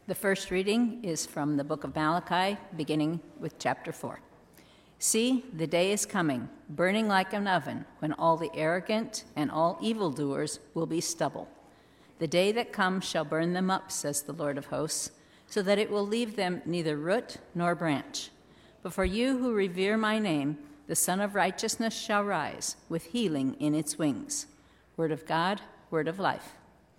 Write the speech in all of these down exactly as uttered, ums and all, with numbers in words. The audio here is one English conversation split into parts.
The first reading is from the book of Malachi, beginning with chapter four. See, the day is coming, burning like an oven, when all the arrogant and all evildoers will be stubble. The day that comes shall burn them up, says the Lord of hosts, so that it will leave them neither root nor branch. But for you who revere my name, the Son of Righteousness shall rise, with healing in its wings. Word of God, word of life.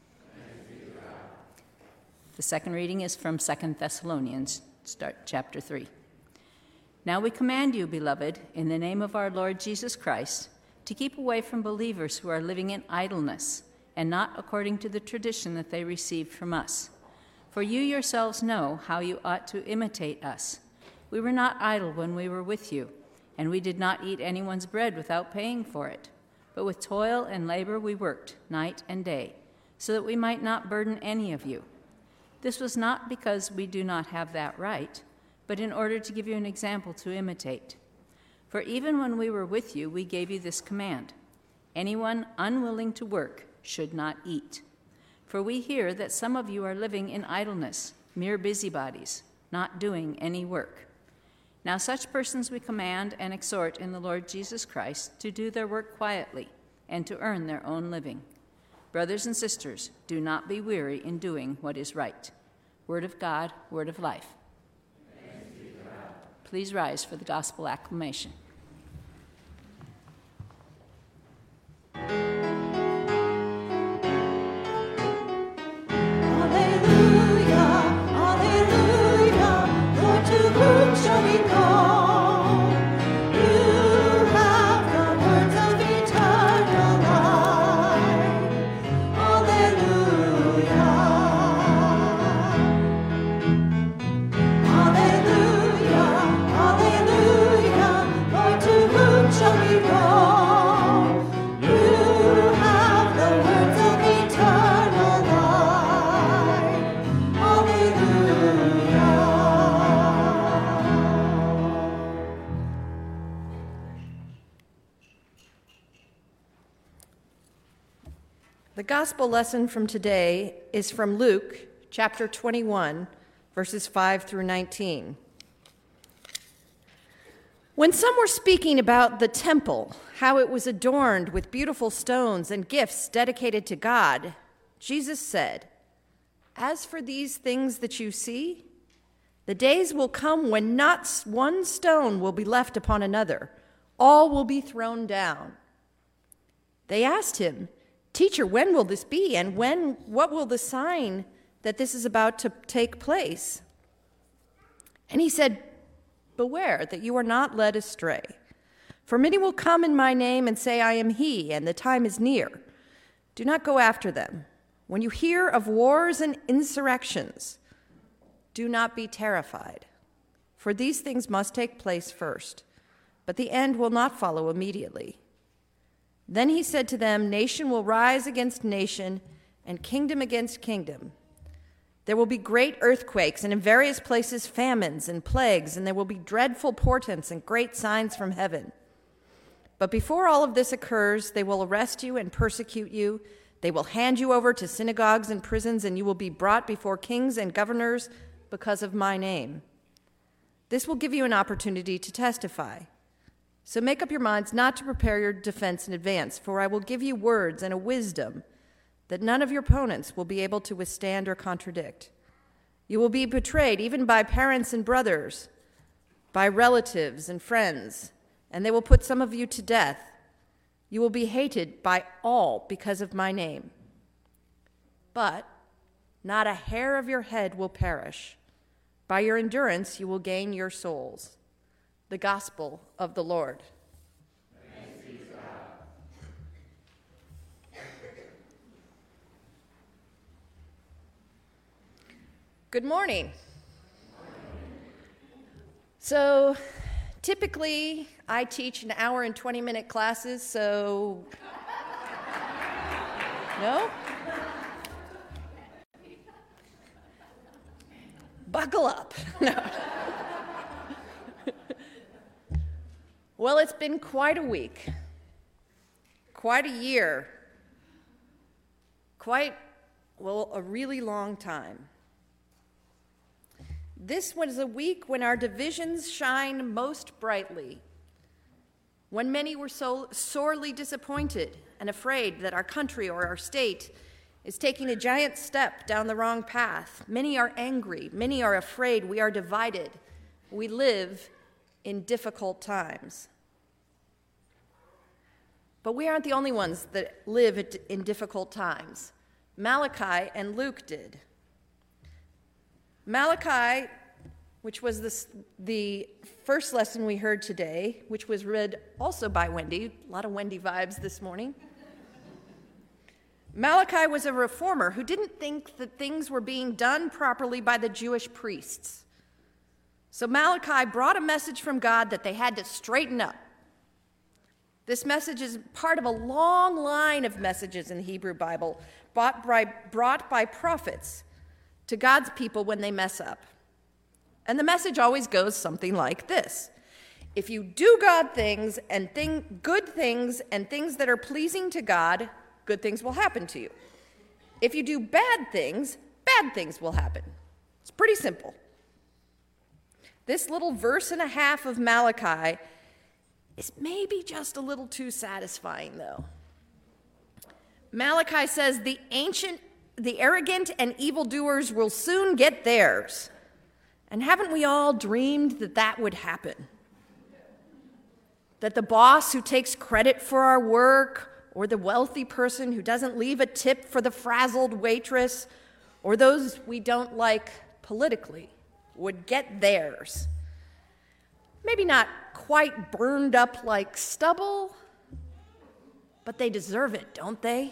The second reading is from Second Thessalonians, start chapter three. Now we command you, beloved, in the name of our Lord Jesus Christ, to keep away from believers who are living in idleness, and not according to the tradition that they received from us. For you yourselves know how you ought to imitate us. We were not idle when we were with you, and we did not eat anyone's bread without paying for it. But with toil and labor we worked night and day, so that we might not burden any of you. This was not because we do not have that right, but in order to give you an example to imitate. For even when we were with you, we gave you this command: anyone unwilling to work should not eat. For we hear that some of you are living in idleness, mere busybodies, not doing any work. Now such persons we command and exhort in the Lord Jesus Christ to do their work quietly and to earn their own living. Brothers and sisters, do not be weary in doing what is right. Word of God, word of life. Please rise for the gospel acclamation. The gospel lesson from today is from Luke chapter twenty-one, verses five through nineteen. When some were speaking about the temple, how it was adorned with beautiful stones and gifts dedicated to God, Jesus said, "As for these things that you see, the days will come when not one stone will be left upon another. All will be thrown down." They asked him, "Teacher, when will this be? And when, what will the sign that this is about to take place?" And he said, "Beware that you are not led astray. For many will come in my name and say, 'I am he,' and the time is near. Do not go after them. When you hear of wars and insurrections, do not be terrified. For these things must take place first, but the end will not follow immediately." Then he said to them, "Nation will rise against nation, and kingdom against kingdom. There will be great earthquakes, and in various places famines and plagues, and there will be dreadful portents and great signs from heaven. But before all of this occurs, they will arrest you and persecute you. They will hand you over to synagogues and prisons, and you will be brought before kings and governors because of my name. This will give you an opportunity to testify. So make up your minds not to prepare your defense in advance, for I will give you words and a wisdom that none of your opponents will be able to withstand or contradict. You will be betrayed even by parents and brothers, by relatives and friends, and they will put some of you to death. You will be hated by all because of my name. But not a hair of your head will perish. By your endurance you will gain your souls." The gospel of the Lord. Thanks be to God. Good morning. So typically I teach an hour and twenty minute classes, so no? Buckle up. No. Well, it's been quite a week, quite a year, quite, well, a really long time. This was a week when our divisions shine most brightly, when many were so sorely disappointed and afraid that our country or our state is taking a giant step down the wrong path. Many are angry, many are afraid, we are divided. We live in difficult times. But we aren't the only ones that live in difficult times. Malachi and Luke did. Malachi, which was this, the first lesson we heard today, which was read also by Wendy, a lot of Wendy vibes this morning. Malachi was a reformer who didn't think that things were being done properly by the Jewish priests. So Malachi brought a message from God that they had to straighten up. This message is part of a long line of messages in the Hebrew Bible brought by, brought by prophets to God's people when they mess up. And the message always goes something like this. If you do God things and thing, good things and things that are pleasing to God, good things will happen to you. If you do bad things, bad things will happen. It's pretty simple. This little verse and a half of Malachi is maybe just a little too satisfying, though. Malachi says the ancient, the arrogant and evildoers will soon get theirs. And haven't we all dreamed that that would happen? That the boss who takes credit for our work, or the wealthy person who doesn't leave a tip for the frazzled waitress, or those we don't like politically, would get theirs. Maybe not quite burned up like stubble, but they deserve it, don't they?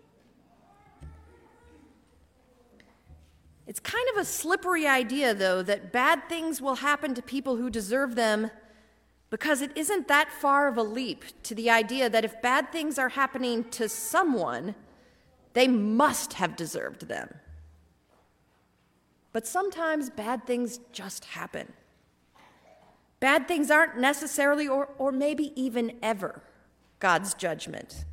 It's kind of a slippery idea, though, that bad things will happen to people who deserve them, because it isn't that far of a leap to the idea that if bad things are happening to someone, they must have deserved them. But sometimes bad things just happen. Bad things aren't necessarily, or, or maybe even ever, God's judgment.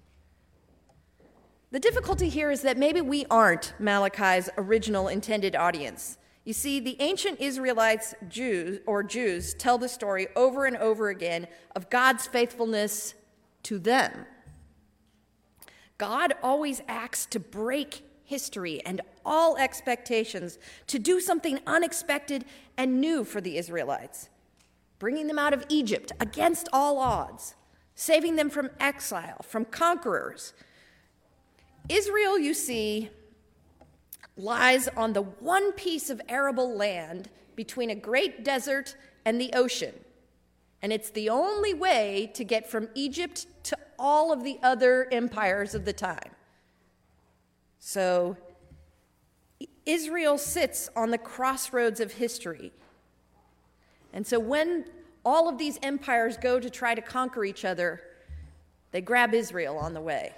The difficulty here is that maybe we aren't Malachi's original intended audience. You see, the ancient Israelites, Jews, or Jews, tell the story over and over again of God's faithfulness to them. God always acts to break history and all expectations, to do something unexpected and new for the Israelites, bringing them out of Egypt against all odds, saving them from exile, from conquerors. Israel, you see, lies on the one piece of arable land between a great desert and the ocean. And it's the only way to get from Egypt to all of the other empires of the time. So Israel sits on the crossroads of history. And so when all of these empires go to try to conquer each other, they grab Israel on the way.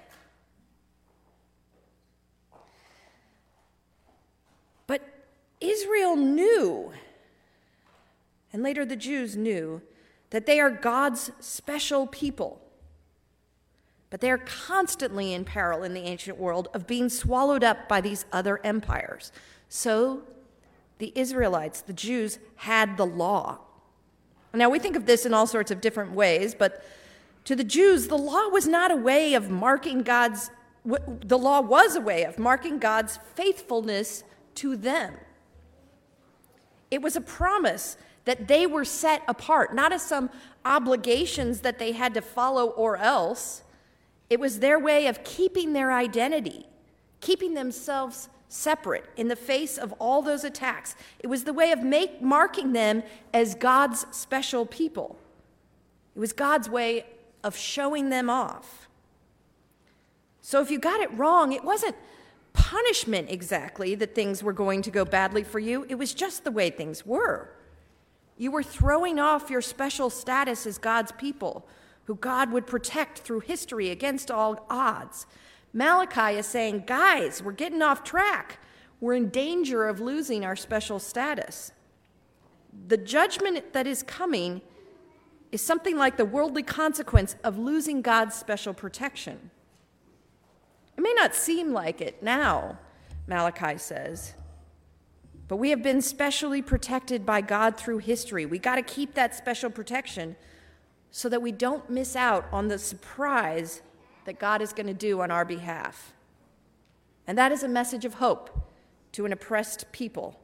But Israel knew, and later the Jews knew, that they are God's special people. But they are constantly in peril in the ancient world of being swallowed up by these other empires. So the Israelites, the Jews, had the law. Now we think of this in all sorts of different ways, but to the Jews, the law was not a way of marking God's, the law was a way of marking God's faithfulness to them. It was a promise that they were set apart, not as some obligations that they had to follow or else. It was their way of keeping their identity, keeping themselves separate in the face of all those attacks. It was the way of make, marking them as God's special people. It was God's way of showing them off. So if you got it wrong, it wasn't punishment exactly that things were going to go badly for you. It was just the way things were. You were throwing off your special status as God's people, who God would protect through history against all odds. Malachi is saying, guys, we're getting off track. We're in danger of losing our special status. The judgment that is coming is something like the worldly consequence of losing God's special protection. It may not seem like it now, Malachi says, But we have been specially protected by God through history. We got to keep that special protection so that we don't miss out on the surprise that God is going to do on our behalf. And that is a message of hope to an oppressed people.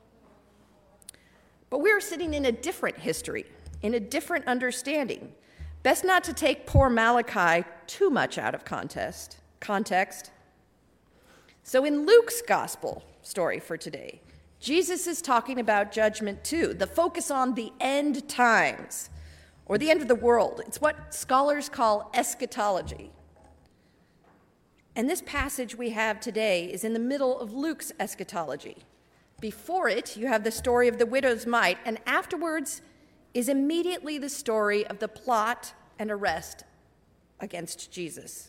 But we're sitting in a different history, in a different understanding. Best not to take poor Malachi too much out of context. context. So in Luke's gospel story for today, Jesus is talking about judgment too, the focus on the end times, or the end of the world. It's what scholars call eschatology. And this passage we have today is in the middle of Luke's eschatology. Before it, you have the story of the widow's mite, and afterwards is immediately the story of the plot and arrest against Jesus.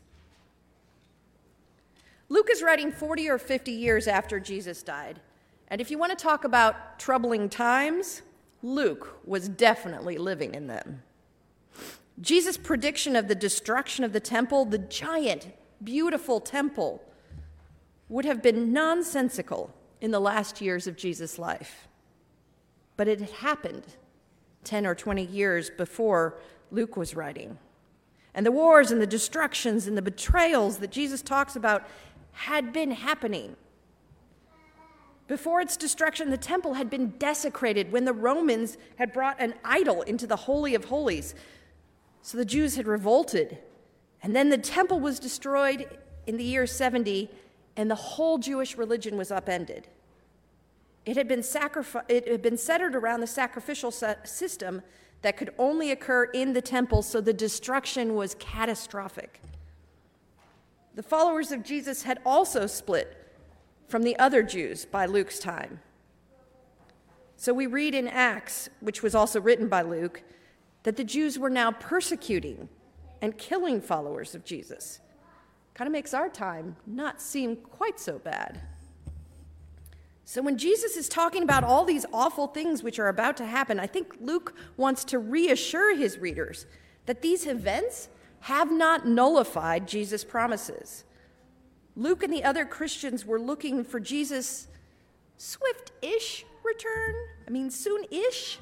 Luke is writing forty or fifty years after Jesus died. And if you want to talk about troubling times, Luke was definitely living in them. Jesus' prediction of the destruction of the temple, the giant, beautiful temple, would have been nonsensical in the last years of Jesus' life. But it had happened ten or twenty years before Luke was writing. And the wars and the destructions and the betrayals that Jesus talks about had been happening. Before its destruction, the temple had been desecrated when the Romans had brought an idol into the Holy of Holies. So the Jews had revolted. And then the temple was destroyed in the year seventy, and the whole Jewish religion was upended. It had been, sacrifi- it had been centered around the sacrificial system that could only occur in the temple, so the destruction was catastrophic. The followers of Jesus had also split from the other Jews by Luke's time. So we read in Acts, which was also written by Luke, that the Jews were now persecuting and killing followers of Jesus. Kind of makes our time not seem quite so bad. So when Jesus is talking about all these awful things which are about to happen, I think Luke wants to reassure his readers that these events have not nullified Jesus' promises. Luke and the other Christians were looking for Jesus' swift-ish return. I mean, soon-ish.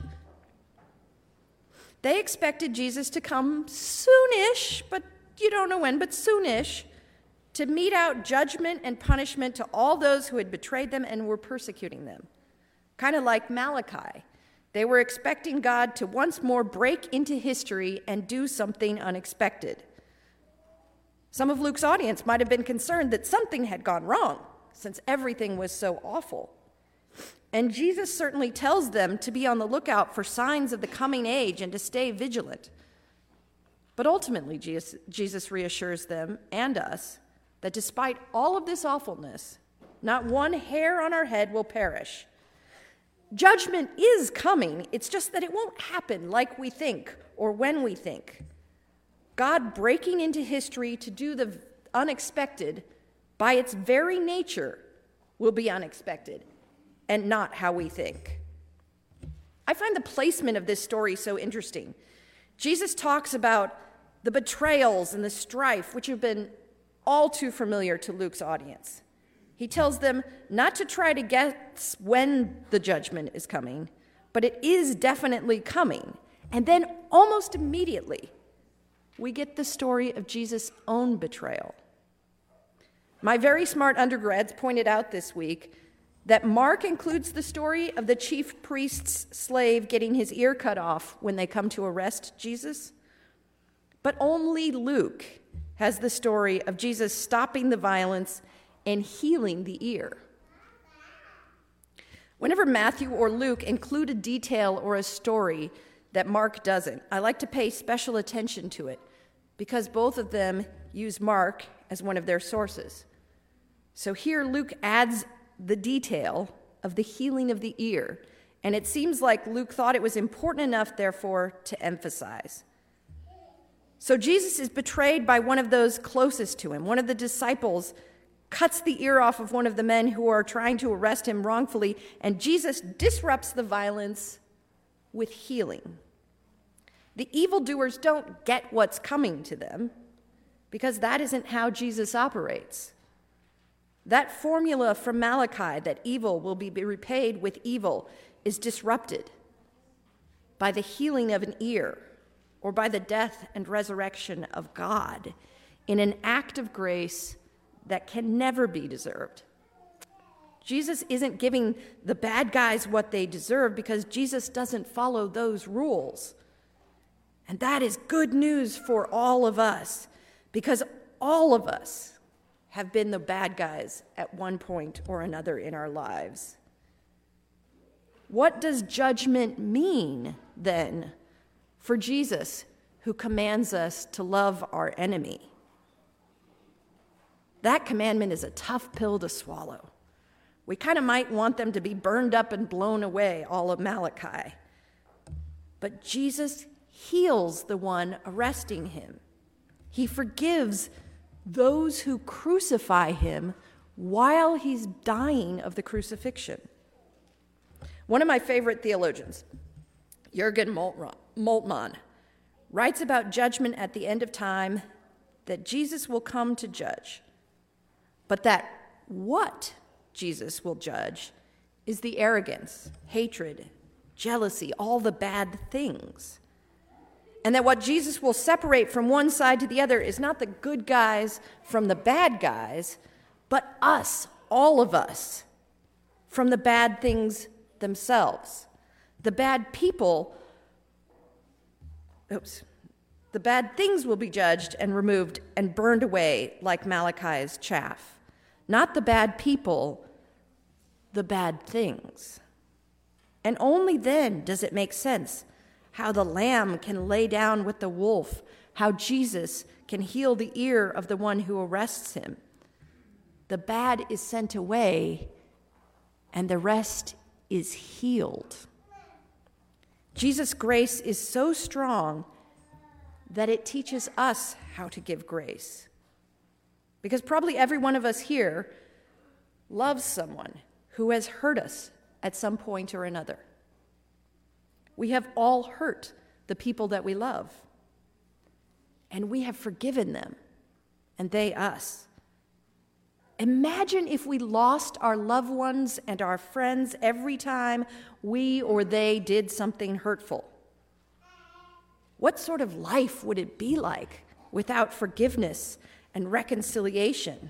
They expected Jesus to come soon-ish, but you don't know when, but soon-ish, to mete out judgment and punishment to all those who had betrayed them and were persecuting them. Kind of like Malachi. They were expecting God to once more break into history and do something unexpected. Some of Luke's audience might have been concerned that something had gone wrong, since everything was so awful. And Jesus certainly tells them to be on the lookout for signs of the coming age and to stay vigilant. But ultimately, Jesus, Jesus reassures them and us that despite all of this awfulness, not one hair on our head will perish. Judgment is coming, it's just that it won't happen like we think or when we think. God breaking into history to do the unexpected, by its very nature, will be unexpected and not how we think. I find the placement of this story so interesting. Jesus talks about the betrayals and the strife, which have been all too familiar to Luke's audience. He tells them not to try to guess when the judgment is coming, but it is definitely coming. And then almost immediately, we get the story of Jesus' own betrayal. My very smart undergrads pointed out this week that Mark includes the story of the chief priest's slave getting his ear cut off when they come to arrest Jesus, but only Luke has the story of Jesus stopping the violence and healing the ear. Whenever Matthew or Luke include a detail or a story that Mark doesn't, I like to pay special attention to it because both of them use Mark as one of their sources. So here Luke adds the detail of the healing of the ear, and it seems like Luke thought it was important enough, therefore, to emphasize. So Jesus is betrayed by one of those closest to him. One of the disciples cuts the ear off of one of the men who are trying to arrest him wrongfully, and Jesus disrupts the violence with healing. The evildoers don't get what's coming to them because that isn't how Jesus operates. That formula from Malachi that evil will be repaid with evil is disrupted by the healing of an ear or by the death and resurrection of God in an act of grace that can never be deserved. Jesus isn't giving the bad guys what they deserve because Jesus doesn't follow those rules. And that is good news for all of us because all of us have been the bad guys at one point or another in our lives. What does judgment mean, then, for Jesus, who commands us to love our enemy? That commandment is a tough pill to swallow. We kind of might want them to be burned up and blown away, all of Malachi. But Jesus heals the one arresting him. He forgives those who crucify him while he's dying of the crucifixion. One of my favorite theologians, Jürgen Moltmann, writes about judgment at the end of time, that Jesus will come to judge, but that what Jesus will judge is the arrogance, hatred, jealousy, all the bad things. And that what Jesus will separate from one side to the other is not the good guys from the bad guys, but us, all of us, from the bad things themselves. The bad people, oops, the bad things will be judged and removed and burned away like Malachi's chaff. Not the bad people, the bad things. And only then does it make sense how the lamb can lay down with the wolf, how Jesus can heal the ear of the one who arrests him. The bad is sent away, and the rest is healed. Jesus' grace is so strong that it teaches us how to give grace. Because probably every one of us here loves someone who has hurt us at some point or another. We have all hurt the people that we love, and we have forgiven them, and they us. Imagine if we lost our loved ones and our friends every time we or they did something hurtful. What sort of life would it be like without forgiveness and reconciliation?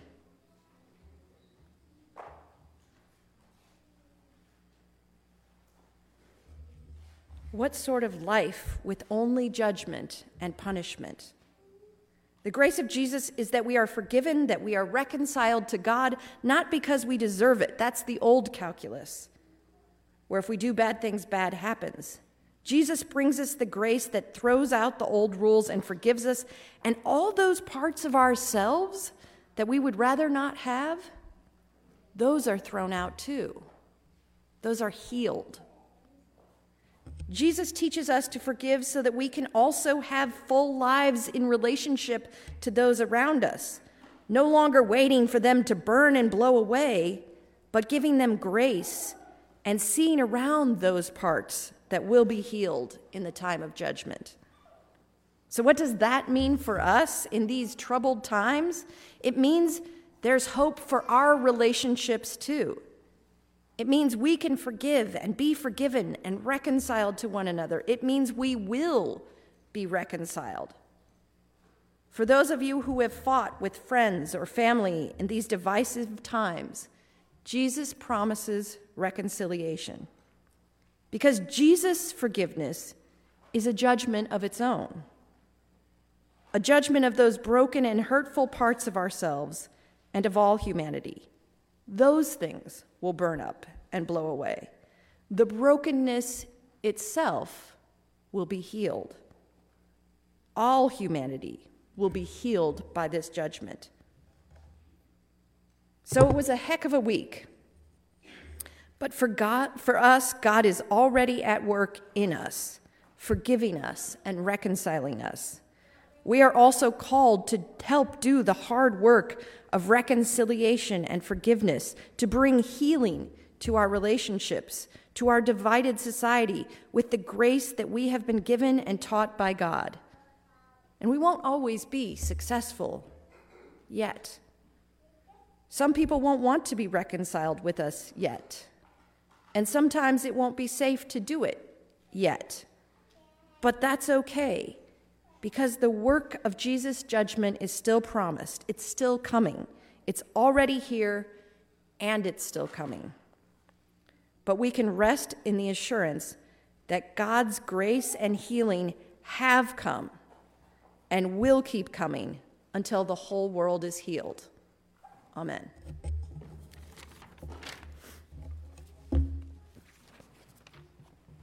What sort of life with only judgment and punishment? The grace of Jesus is that we are forgiven, that we are reconciled to God, not because we deserve it. That's the old calculus, where if we do bad things, bad happens. Jesus brings us the grace that throws out the old rules and forgives us, and all those parts of ourselves that we would rather not have, those are thrown out too. Those are healed. Jesus teaches us to forgive so that we can also have full lives in relationship to those around us, no longer waiting for them to burn and blow away, but giving them grace and seeing around those parts that will be healed in the time of judgment. So what does that mean for us in these troubled times? It means there's hope for our relationships too. It means we can forgive and be forgiven and reconciled to one another. It means we will be reconciled. For those of you who have fought with friends or family in these divisive times, Jesus promises reconciliation. Because Jesus' forgiveness is a judgment of its own, a judgment of those broken and hurtful parts of ourselves and of all humanity. Those things will burn up and blow away. The brokenness itself will be healed. All humanity will be healed by this judgment. So it was a heck of a week. But for God, for us, God is already at work in us, forgiving us and reconciling us. We are also called to help do the hard work of reconciliation and forgiveness, to bring healing to our relationships, to our divided society, with the grace that we have been given and taught by God. And we won't always be successful yet. Some people won't want to be reconciled with us yet. And sometimes it won't be safe to do it yet. But that's okay, because the work of Jesus' judgment is still promised. It's still coming. It's already here, and it's still coming. But we can rest in the assurance that God's grace and healing have come and will keep coming until the whole world is healed. Amen.